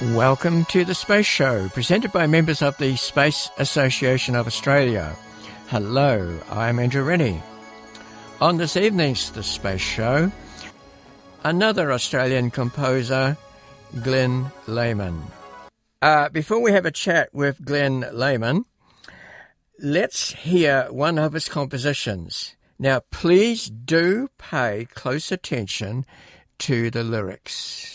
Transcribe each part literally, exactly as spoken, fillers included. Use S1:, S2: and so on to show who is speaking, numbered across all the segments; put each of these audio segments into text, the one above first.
S1: Welcome to The Space Show, presented by members of the Space Association of Australia. Hello, I'm Andrew Rennie. On this evening's The Space Show, another Australian composer, Glenn Lehman. Uh, before we have a chat with Glenn Lehman, let's hear one of his compositions. Now, please do pay close attention to the lyrics.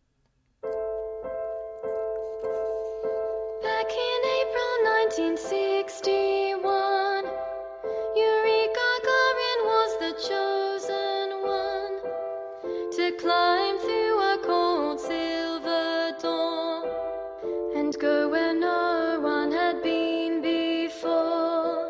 S2: Back in April nineteen sixty-one, Yuri Gagarin was the chosen one to climb through a cold silver dawn and go where no one had been before.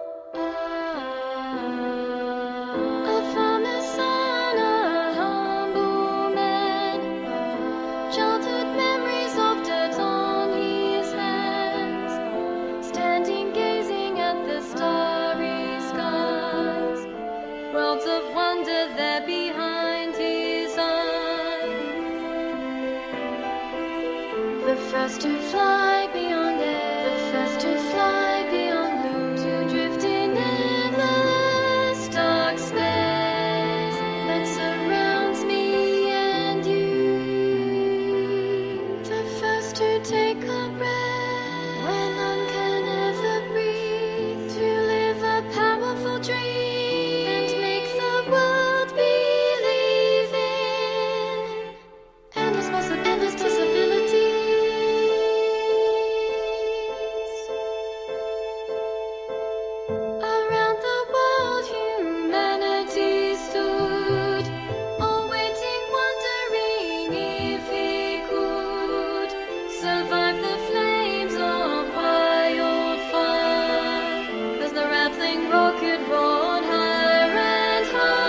S2: A farmer's son, a humble man, childhood memories of dirt on his hands, standing gazing at the starry skies, worlds of wonder there behind his eyes. The first to fly beyond air, the first to fly beyond blue, to drift in endless dark space that surrounds me and you. The first to take a breath when none can ever breathe, to live a powerful dream and make the world believe in endless possi- endless possibilities. Around the world humanity stood, all waiting, wondering if it could survive the flames of wildfire as the rattling rocket roared higher and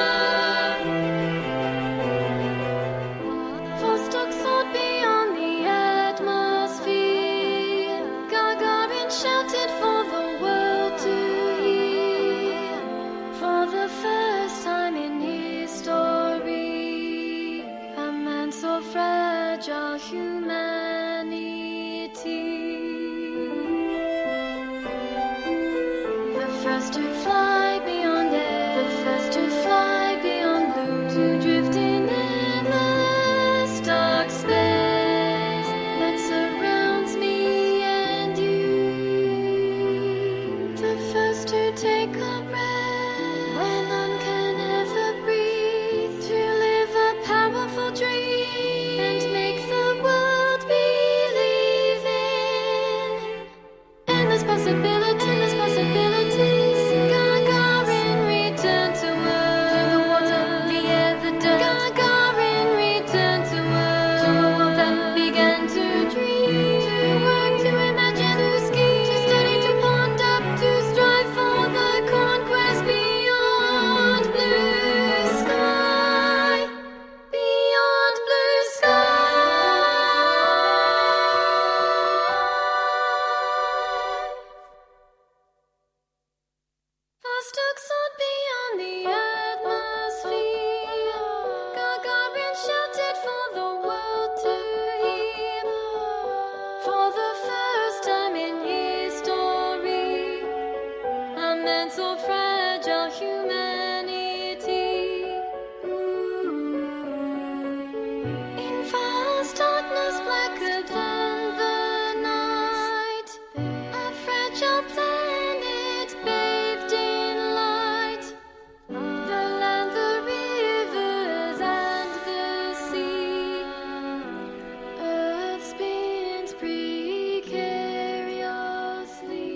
S2: higher. Vostok soared beyond the atmosphere. Gagarin shouted for the world to hear. For the first time in his story, a man saw fragile humanity. The first to fly beyond air, the first to fly beyond blue, to drift in endless dark space that surrounds me and you. The first to take a breath when none can ever breathe, to live a powerful dream and make the world believe in endless possibilities, endless possibilities. Gagarin returned to Earth, through the water, the air, the dirt. Gagarin returned to Earth, to a world that began to dream, to work, to imagine, to scheme, to study, to ponder, to strive for the conquest beyond blue sky, beyond blue sky. Vostok soared beyond the atmosphere. Gagarin shouted for the world to hear. For the first time in his story, a man so fragile humanity. In vast darkness blacker than the night, a fragile planet bathed in light. The land, the rivers, and the sea. Earth spins precariously.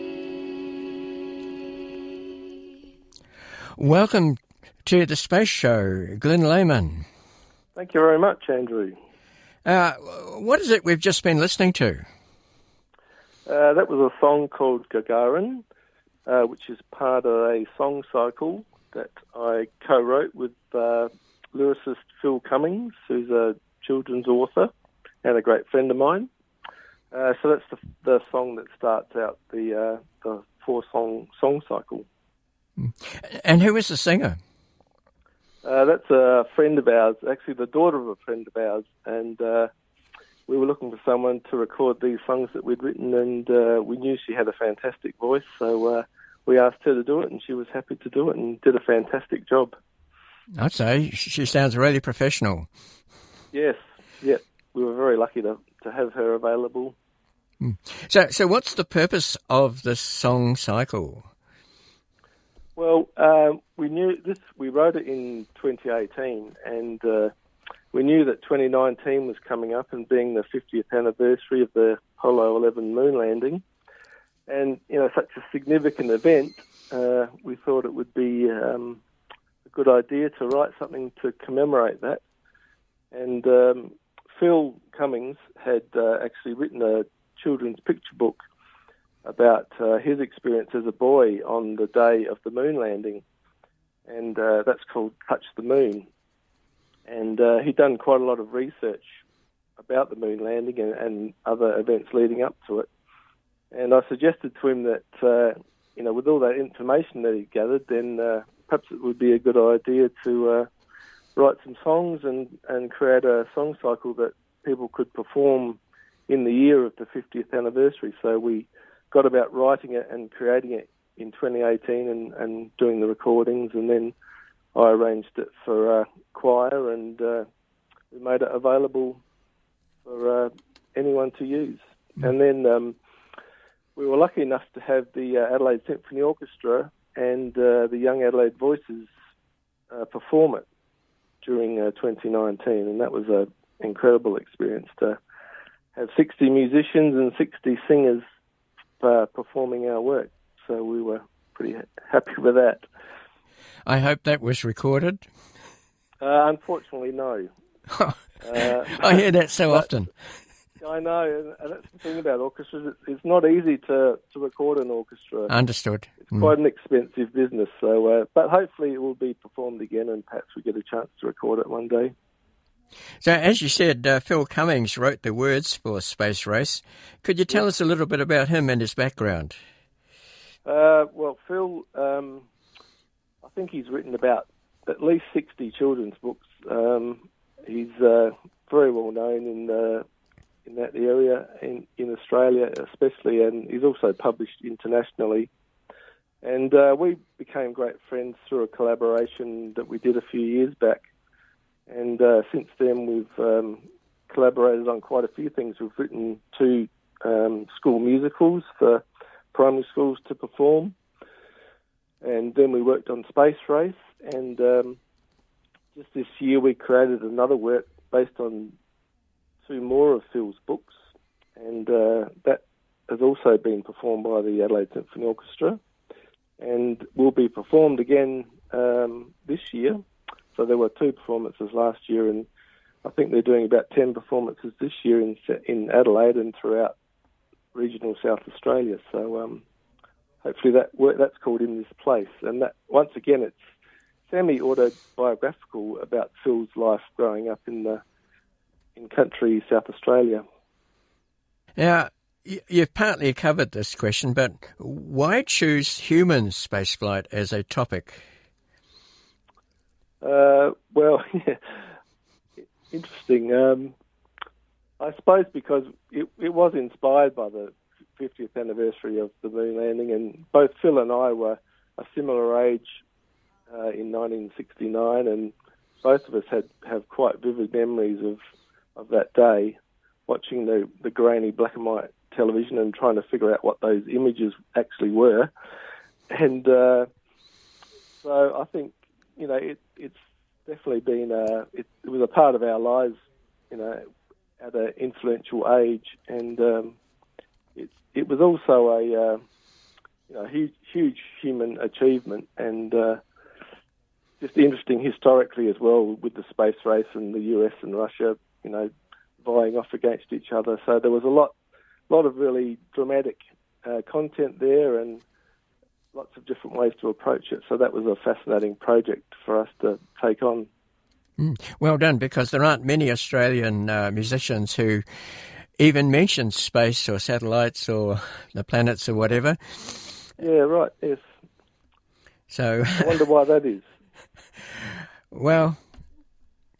S1: Welcome to The Space Show, Glenn Lehman.
S3: Thank you very much, Andrew.
S1: Uh, what is it we've just been listening to?
S3: Uh, that was a song called Gagarin, uh, which is part of a song cycle that I co-wrote with uh, lyricist Phil Cummings, who's a children's author and a great friend of mine. Uh, so that's the, the song that starts out the uh, the four-song song cycle.
S1: And who is the singer?
S3: Uh, that's a friend of ours, actually the daughter of a friend of ours, and uh, we were looking for someone to record these songs that we'd written, and uh, we knew she had a fantastic voice, so uh, we asked her to do it, and she was happy to do it and did a fantastic job.
S1: I'd say she sounds really professional.
S3: Yes, yeah, we were very lucky to, to have her available.
S1: Mm. So, so what's the purpose of the song cycle?
S3: Well, um, we knew this. We wrote it in twenty eighteen, and uh, we knew that twenty nineteen was coming up, and being the fiftieth anniversary of the Apollo eleven moon landing, and you know, such a significant event, uh, we thought it would be um, a good idea to write something to commemorate that. And um, Phil Cummings had uh, actually written a children's picture book about uh, his experience as a boy on the day of the moon landing, and uh, that's called Touch the Moon. And uh, he'd done quite a lot of research about the moon landing and, and other events leading up to it. And I suggested to him that, uh, you know, with all that information that he'd gathered, then uh, perhaps it would be a good idea to uh, write some songs and, and create a song cycle that people could perform in the year of the fiftieth anniversary. So we got about writing it and creating it in twenty eighteen and, and doing the recordings, and then I arranged it for uh, choir, and uh, we made it available for uh, anyone to use. Mm. And then um, we were lucky enough to have the uh, Adelaide Symphony Orchestra and uh, the Young Adelaide Voices uh, perform it during uh, twenty nineteen, and that was an incredible experience to have sixty musicians and sixty singers uh, performing our work. So we were pretty ha- happy with that.
S1: I hope that was recorded.
S3: Uh, unfortunately, no. uh,
S1: I hear that so
S3: but,
S1: often.
S3: I know, and that's the thing about orchestras. It's, it's not easy to, to record an orchestra.
S1: Understood.
S3: It's mm. quite an expensive business. So, uh, but hopefully it will be performed again, and perhaps we get a chance to record it one day.
S1: So, as you said, uh, Phil Cummings wrote the words for Space Race. Could you tell us a little bit about him and his background?
S3: Uh, well, Phil, um, I think he's written about at least sixty children's books. Um, he's uh, very well known in uh, in that area, in, in Australia especially, and he's also published internationally. And uh, we became great friends through a collaboration that we did a few years back. And uh, since then, we've um, collaborated on quite a few things. We've written two um, school musicals for primary schools to perform. And then we worked on Space Race. And um, just this year, we created another work based on two more of Phil's books. And uh, that has also been performed by the Adelaide Symphony Orchestra and will be performed again um, this year. So there were two performances last year, and I think they're doing about ten performances this year in in Adelaide and throughout regional South Australia. So um, hopefully that work, that's called In This Place. And that once again, it's semi-autobiographical about Phil's life growing up in the in country South Australia.
S1: Now, you've partly covered this question, but why choose human spaceflight as a topic?
S3: Uh, well, yeah, interesting. Um, I suppose because it, it was inspired by the fiftieth anniversary of the moon landing, and both Phil and I were a similar age uh, in nineteen sixty-nine, and both of us had have quite vivid memories of, of that day, watching the, the grainy black and white television and trying to figure out what those images actually were. And uh, so I think, you know, it, it's definitely been a, it, it was a part of our lives, you know, at an influential age, and um, it it was also a uh, you know huge huge human achievement, and uh, just interesting historically as well with the space race and the U S and Russia, you know, vying off against each other. So there was a lot lot of really dramatic uh, content there, and lots of different ways to approach it. So that was a fascinating project for us to take on.
S1: Mm, well done, because there aren't many Australian uh, musicians who even mention space or satellites or the planets or whatever.
S3: Yeah, right, yes.
S1: So
S3: I wonder why that is.
S1: Well,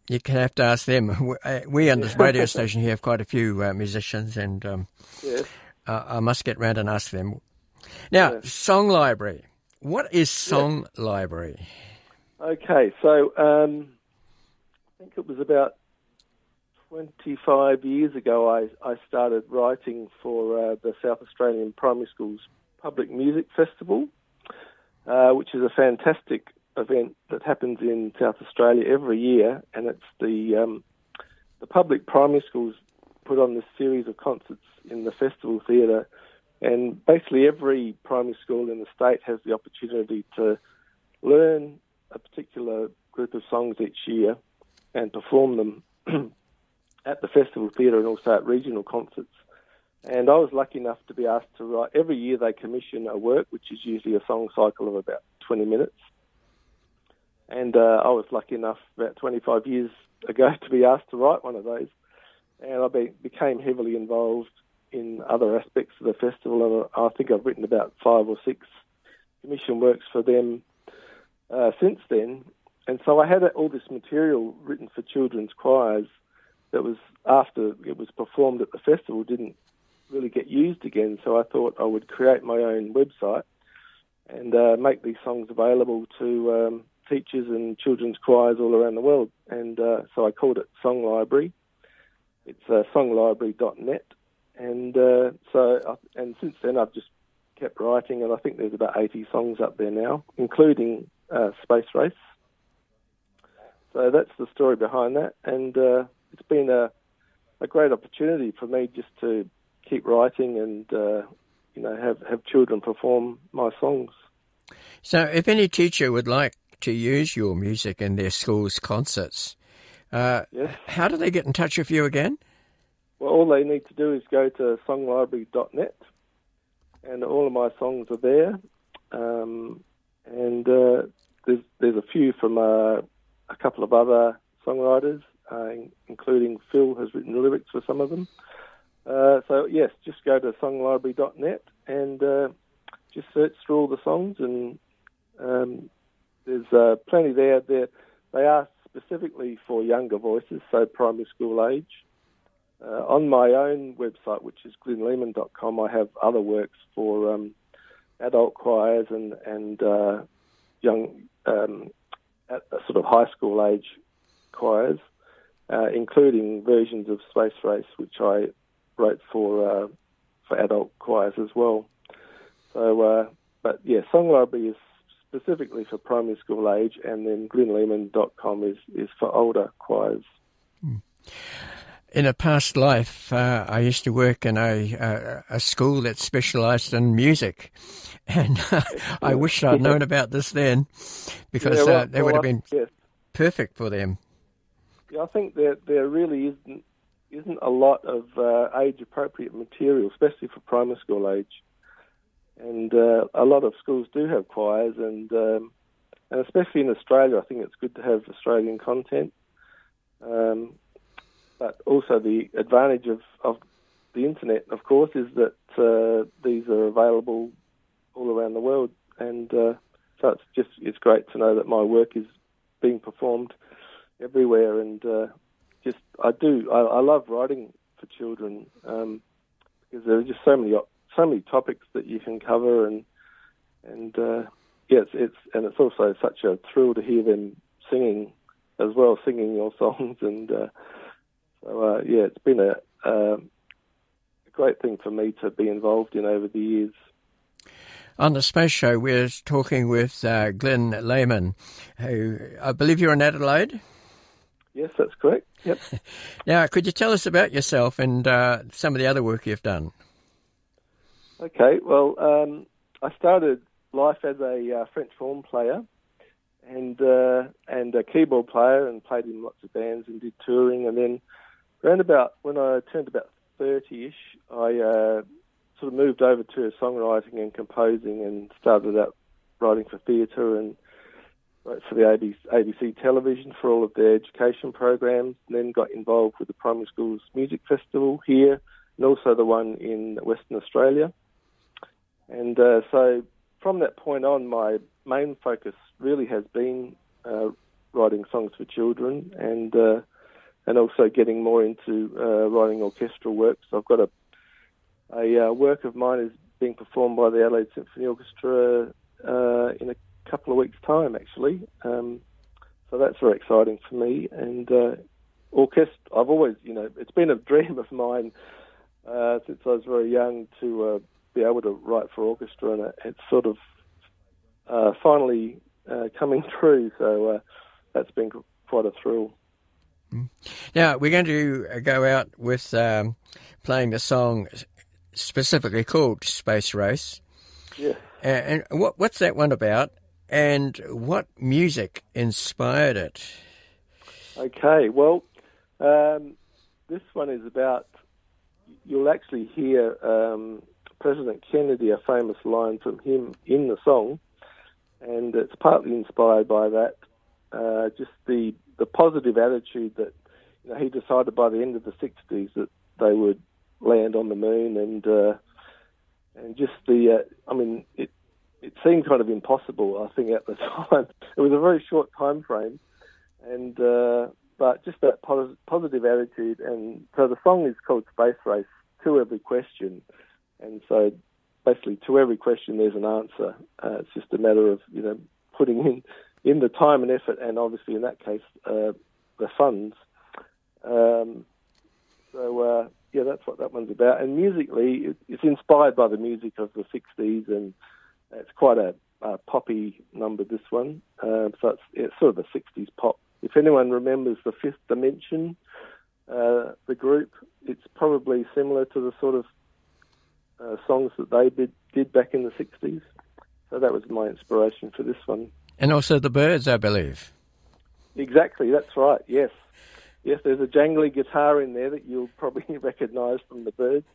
S1: You can have to ask them. We on this radio station here have quite a few uh, musicians, and um,
S3: Yes.
S1: uh, I must get round and ask them. Now,
S3: Yes.
S1: Song Library. What is Song yes. Library?
S3: Okay, so um, I think it was about twenty-five years ago I, I started writing for uh, the South Australian Primary Schools Public Music Festival, uh, which is a fantastic event that happens in South Australia every year, and it's the um, the public primary schools put on this series of concerts in the festival theatre, and basically every primary school in the state has the opportunity to learn a particular group of songs each year and perform them at the festival theatre and also at regional concerts. And I was lucky enough to be asked to write. Every year they commission a work, which is usually a song cycle of about twenty minutes. And uh, I was lucky enough about twenty-five years ago to be asked to write one of those. And I be, became heavily involved in other aspects of the festival. And I think I've written about five or six commission works for them uh, since then. And so I had all this material written for children's choirs that was, after it was performed at the festival, didn't really get used again. So I thought I would create my own website and uh, make these songs available to um, teachers and children's choirs all around the world. And uh, so I called it Song Library. It's uh, song library dot net. And uh, so, and since then I've just kept writing, and I think there's about eighty songs up there now, including uh, Space Race. So that's the story behind that. And uh, it's been a, a great opportunity for me just to keep writing and, uh, you know, have, have children perform my songs.
S1: So if any teacher would like to use your music in their school's concerts, uh,
S3: yes.
S1: how do they get in touch with you again?
S3: Well, all they need to do is go to song library dot net, and all of my songs are there. Um, and uh, there's, there's a few from uh, a couple of other songwriters, uh, including Phil has written lyrics for some of them. Uh, so, yes, just go to song library dot net and uh, just search through all the songs, and um, there's uh, plenty there. They're, they are specifically for younger voices, so primary school age. Uh, on my own website, which is glyn lehman dot com, I have other works for um, adult choirs and, and uh, young, um, at sort of high school age choirs, uh, including versions of Space Race, which I wrote for uh, for adult choirs as well. So, uh, but yeah, Song Library is specifically for primary school age, and then glyn lehman dot com is, is for older choirs.
S1: Hmm. In a past life, uh, I used to work in a, a, a school that specialised in music, and uh, I wish I'd known about this then, because yeah, well, uh, that well, would have been yes. perfect for them.
S3: Yeah, I think there there really isn't isn't a lot of uh, age-appropriate material, especially for primary school age, and uh, a lot of schools do have choirs, and um, and especially in Australia, I think it's good to have Australian content. Um, But also the advantage of, of the internet, of course, is that uh, these are available all around the world, and uh, so it's just it's great to know that my work is being performed everywhere. And uh, just I do I, I love writing for children um, because there are just so many so many topics that you can cover, and and uh, yeah, it's, it's and it's also such a thrill to hear them singing as well, singing your songs and. Uh, So, uh, yeah, it's been a, uh, a great thing for me to be involved in over the years.
S1: On the Space Show, we're talking with uh, Glyn Lehman, who I believe you're in Adelaide?
S3: Yes, that's correct. Yep.
S1: Now, could you tell us about yourself and uh, some of the other work you've done?
S3: Okay, well, um, I started life as a uh, French horn player and uh, and a keyboard player, and played in lots of bands and did touring, and then around about when I turned about thirty-ish, I uh, sort of moved over to songwriting and composing, and started out writing for theatre and wrote for the A B C television for all of their education programs, and then got involved with the Primary Schools Music Festival here, and also the one in Western Australia. And uh, so from that point on, my main focus really has been uh, writing songs for children, and uh, and also getting more into uh, writing orchestral works. So I've got a a uh, work of mine is being performed by the Adelaide Symphony Orchestra uh, in a couple of weeks' time, actually. Um, so that's very exciting for me. And uh, orchestra, I've always, you know, it's been a dream of mine uh, since I was very young to uh, be able to write for orchestra, and it, it's sort of uh, finally uh, coming true. So uh, that's been quite a thrill.
S1: Now, we're going to go out with um, playing the song specifically called Space Race.
S3: Yeah.
S1: And what what's that one about, and what music inspired it?
S3: Okay, well, um, this one is about, you'll actually hear um, President Kennedy, a famous line from him in the song, and it's partly inspired by that, uh, just the, the positive attitude that, you know, he decided by the end of the sixties that they would land on the moon, and uh, and just the, uh, I mean, it it seemed kind of impossible, I think, at the time. It was a very short time frame, and uh, but just that pos- positive attitude, and so the song is called Space Race, To Every Question, and so basically to every question there's an answer. Uh, it's just a matter of, you know, putting in, in the time and effort, and obviously in that case, uh, the funds. Um, so, uh, yeah, that's what that one's about. And musically, it, it's inspired by the music of the sixties, and it's quite a, a poppy number, this one. Uh, so it's, it's sort of a sixties pop. If anyone remembers The Fifth Dimension, uh, the group, it's probably similar to the sort of uh, songs that they did, did back in the sixties. So that was my inspiration for this one.
S1: And also the Byrds, I believe.
S3: Exactly, that's right, yes. Yes, there's a jangly guitar in there that you'll probably recognise from the Byrds.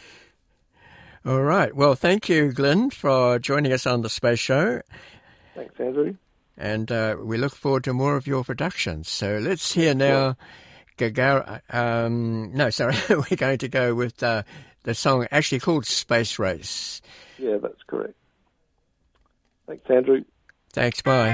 S1: All right. Well, thank you, Glenn, for joining us on the Space Show.
S3: Thanks, Andrew.
S1: And uh, we look forward to more of your productions. So let's hear now Gagarin. Um, no, sorry, we're going to go with uh, the song actually called Space Race.
S3: Yeah, that's correct. Thanks, Andrew.
S1: Thanks, bye.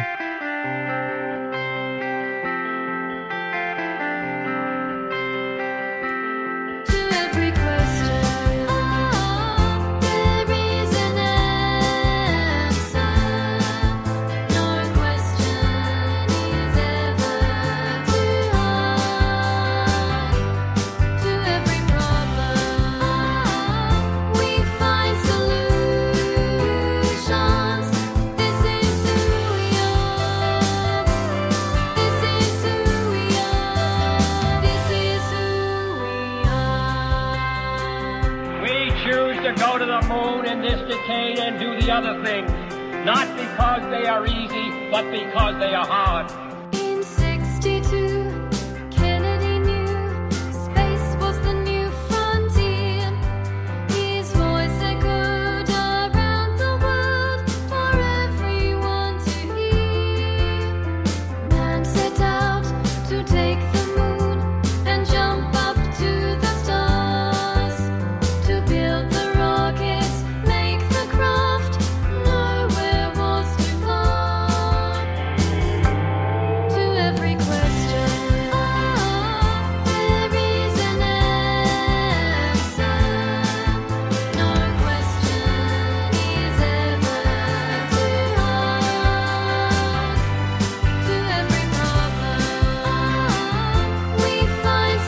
S4: And do the other things, not because they are easy, but because they are hard.
S2: In sixty-two, Kennedy knew space was the new frontier. His voice echoed around the world for everyone to hear. Man set out to take the moon and jump up to the stars, to build the rockets, make the craft, nowhere was too far. To every question, ah, there is an answer. No question is ever too hard. To every problem, ah, we find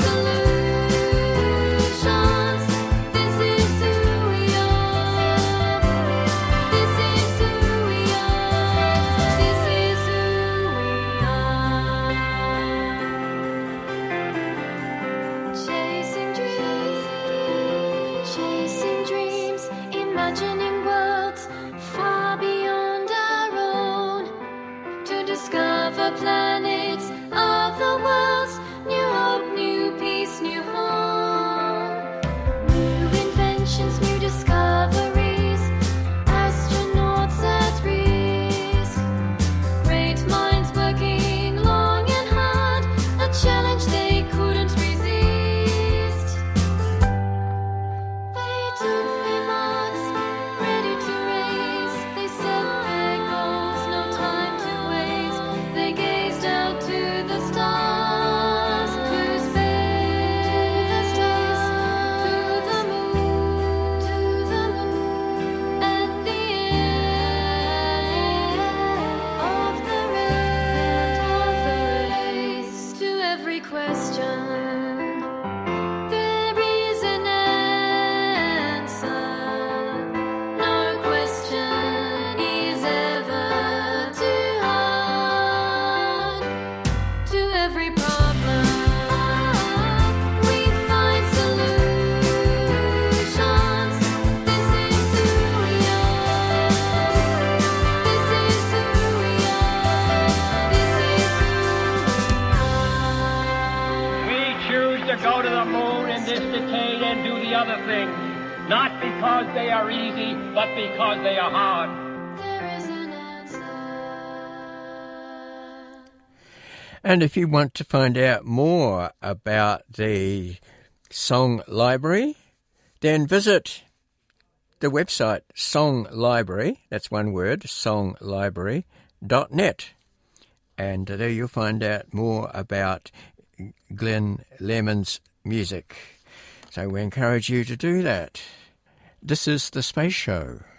S2: solutions. This is who we are. This is who we are. This is who we are. Chasing dreams, chasing dreams, imagining worlds far beyond our own. To discover planets, other worlds, new hope, new peace, new home. New inventions, new discoveries, astronauts at risk. Great minds working long and hard, a challenge they couldn't resist. They took their marks, ready to race. They set their goals, no time to waste. They gazed out to
S4: not because they are easy, but because they are hard.
S2: There is an answer.
S1: And if you want to find out more about the Song Library, then visit the website Song Library, that's one word, song library dot net. And there you'll find out more about Glenn Lemon's music. So we encourage you to do that. This is The Space Show.